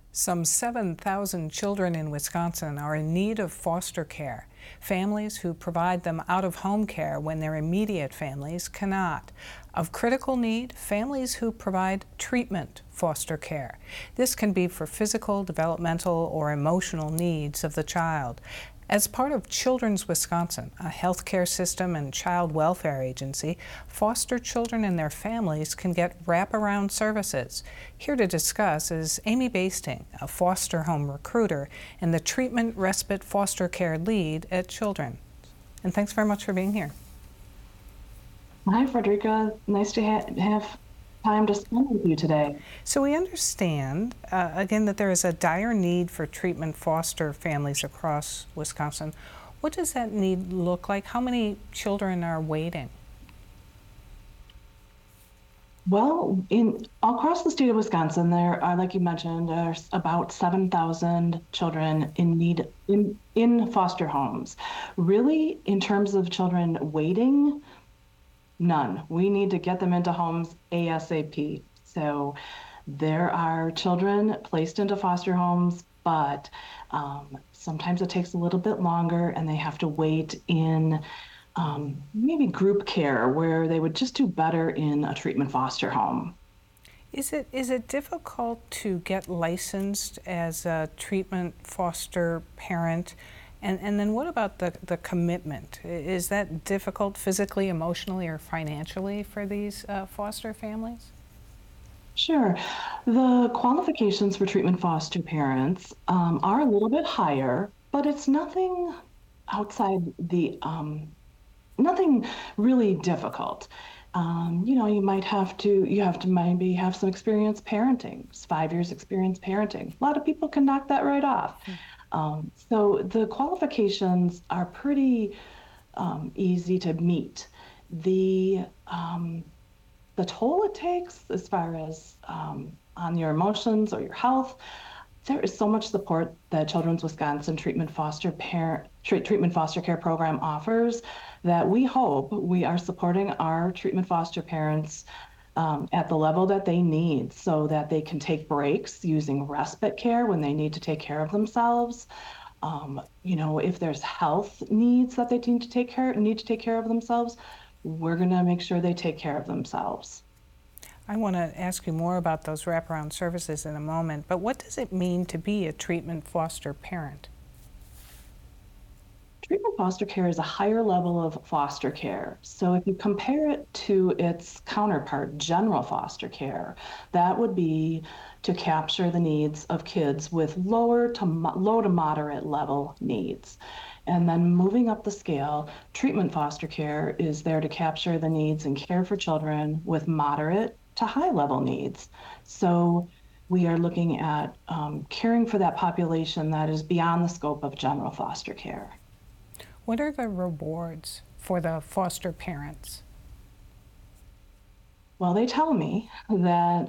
Some 7,000 children in Wisconsin are in need of foster care. Families who provide them out-of-home care when their immediate families cannot. Of critical need, families who provide treatment foster care. This can be for physical, developmental, or emotional needs of the child. As part of Children's Wisconsin, a healthcare system and child welfare agency, foster children and their families can get wraparound services. Here to discuss is Amy Basting, a foster home recruiter and the treatment respite foster care lead at Children. And thanks very much for being here. Hi, Frederica. Nice to have time to spend with you today. So we understand, again, that there is a dire need for treatment foster families across Wisconsin. What does that need look like? How many children are waiting? Well, in across the state of Wisconsin, there are, like you mentioned, there's about 7,000 children in need in foster homes. Really, in terms of children waiting, none. We need to get them into homes ASAP. So there are children placed into foster homes, but sometimes it takes a little bit longer and they have to wait in maybe group care where they would just do better in a treatment foster home. Is it difficult to get licensed as a treatment foster parent? And then what about the commitment? Is that difficult physically, emotionally, or financially for these foster families? Sure. The qualifications for treatment foster parents are a little bit higher, but it's nothing outside nothing really difficult. You have to maybe have some experience parenting, 5 years experience parenting. A lot of people can knock that right off. So the qualifications are pretty easy to meet. The um, the toll it takes as far as on your emotions or your health, there is so much support that Children's Wisconsin Treatment Foster Care Program offers that we hope we are supporting our treatment foster parents at the level that they need so that they can take breaks using respite care when they need to take care of themselves. If there's health needs that they need to take care of themselves, we're going to make sure they take care of themselves. I want to ask you more about those wraparound services in a moment, but what does it mean to be a treatment foster parent? Treatment foster care is a higher level of foster care. So if you compare it to its counterpart, general foster care, that would be to capture the needs of kids with low to moderate level needs. And then moving up the scale, treatment foster care is there to capture the needs and care for children with moderate to high level needs. So we are looking at caring for that population that is beyond the scope of general foster care. What are the rewards for the foster parents? Well, they tell me that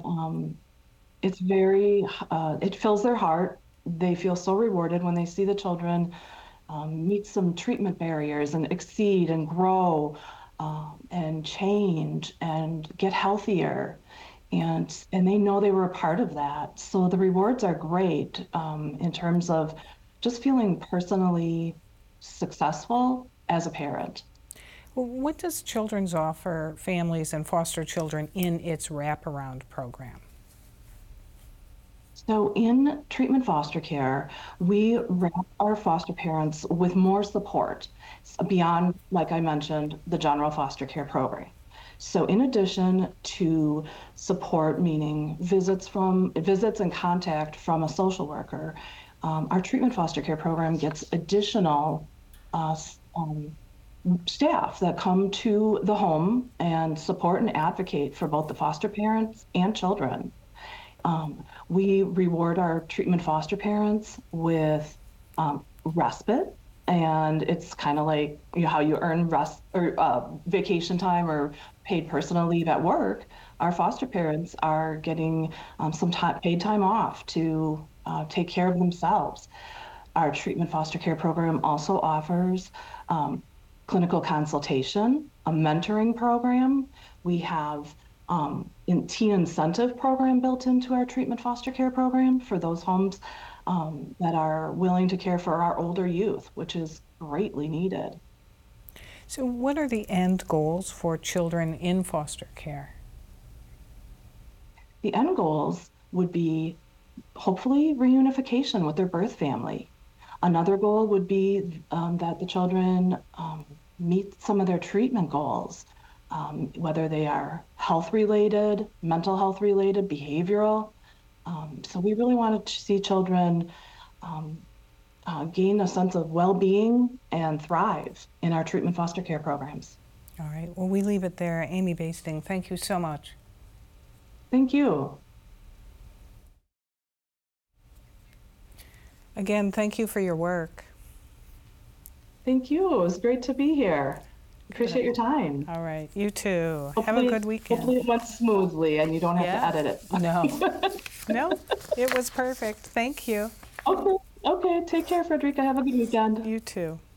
it fills their heart. They feel so rewarded when they see the children meet some treatment barriers and exceed and grow and change and get healthier. And they know they were a part of that. So the rewards are great in terms of just feeling personally successful as a parent. What does Children's offer families and foster children in its wraparound program? So, in treatment foster care, we wrap our foster parents with more support beyond, like I mentioned, the general foster care program. So, in addition to support, meaning visits and contact from a social worker, our treatment foster care program gets additional uh, staff that come to the home and support and advocate for both the foster parents and children. We reward our treatment foster parents with respite, and it's kind of like how you earn rest or vacation time or paid personal leave at work. Our foster parents are getting some paid time off to take care of themselves. Our treatment foster care program also offers um, clinical consultation, a mentoring program. We have teen incentive program built into our treatment foster care program for those homes that are willing to care for our older youth, which is greatly needed. So what are the end goals for children in foster care? The end goals would be hopefully reunification with their birth family. Another goal would be that the children meet some of their treatment goals, whether they are health related, mental health related, behavioral. So we really wanted to see children gain a sense of well-being and thrive in our treatment foster care programs. All right, well, we leave it there. Amy Basting, thank you so much. Thank you. Again, thank you for your work. Thank you. It was great to be here. Appreciate your time. All right, you too. Hopefully, Have a good weekend. Hopefully it went smoothly and you don't have to edit it. No, no, it was perfect. Thank you. Okay, take care, Frederica. Have a good weekend. You too.